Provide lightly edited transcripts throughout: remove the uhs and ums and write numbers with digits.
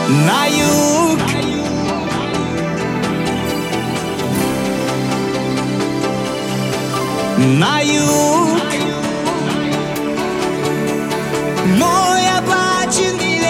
на юг. На юг мой оплачен билет.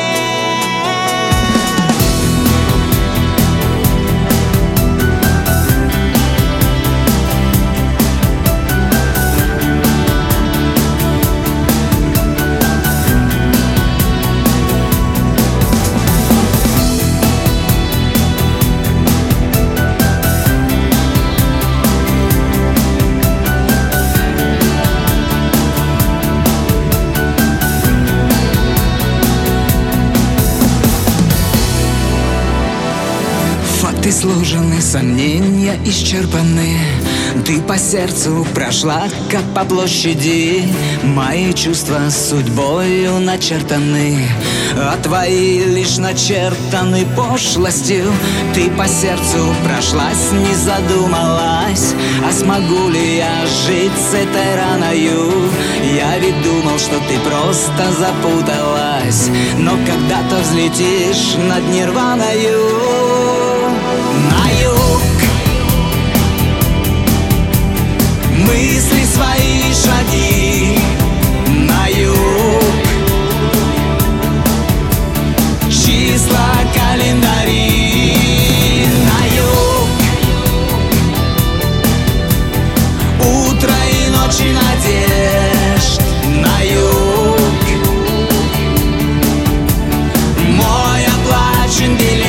Факты сложены, сомнения исчерпаны. Ты по сердцу прошла, как по площади. Мои чувства судьбою начертаны, а твои лишь начертаны пошлостью. Ты по сердцу прошлась, не задумалась, а смогу ли я жить с этой раною? Я ведь думал, что ты просто запуталась, но когда-то взлетишь над нирваною. На юг мысли свои шаги, на юг числа календари, на юг утро и ночи надежд, на юг мой оплачен билет.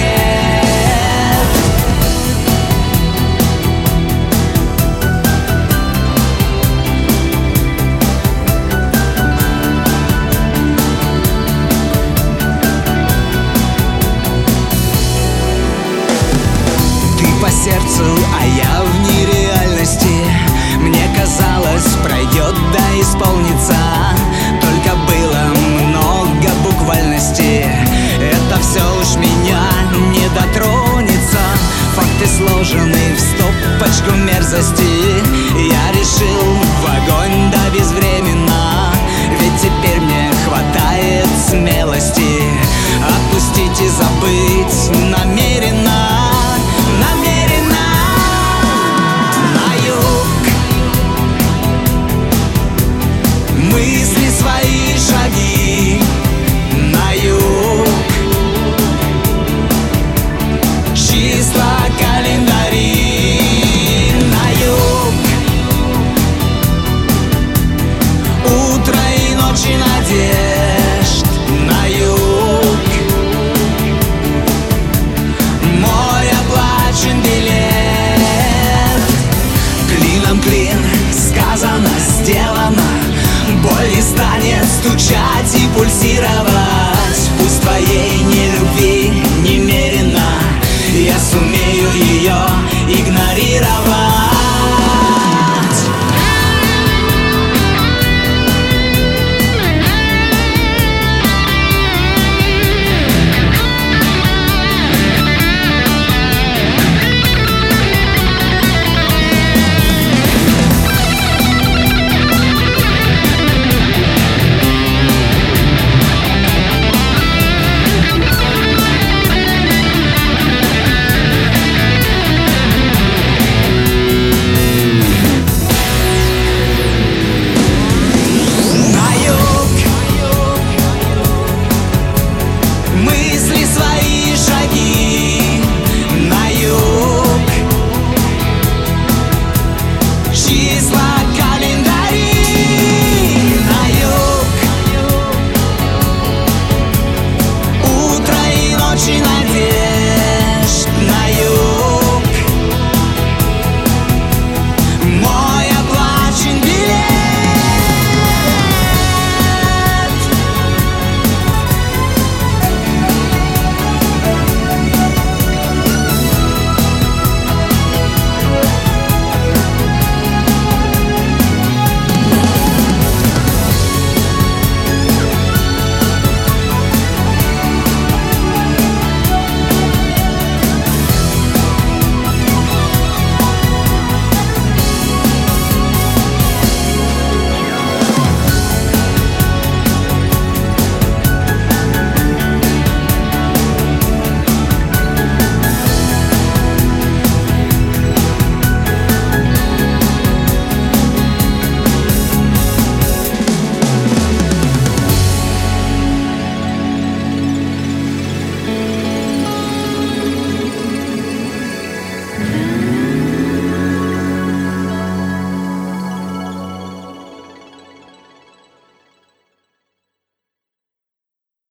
По сердцу, а я в нереальности. Мне казалось, пройдет да исполнится. Только было много буквальности. Это все уж меня не дотронется. Факты сложены в стопочку мерзости.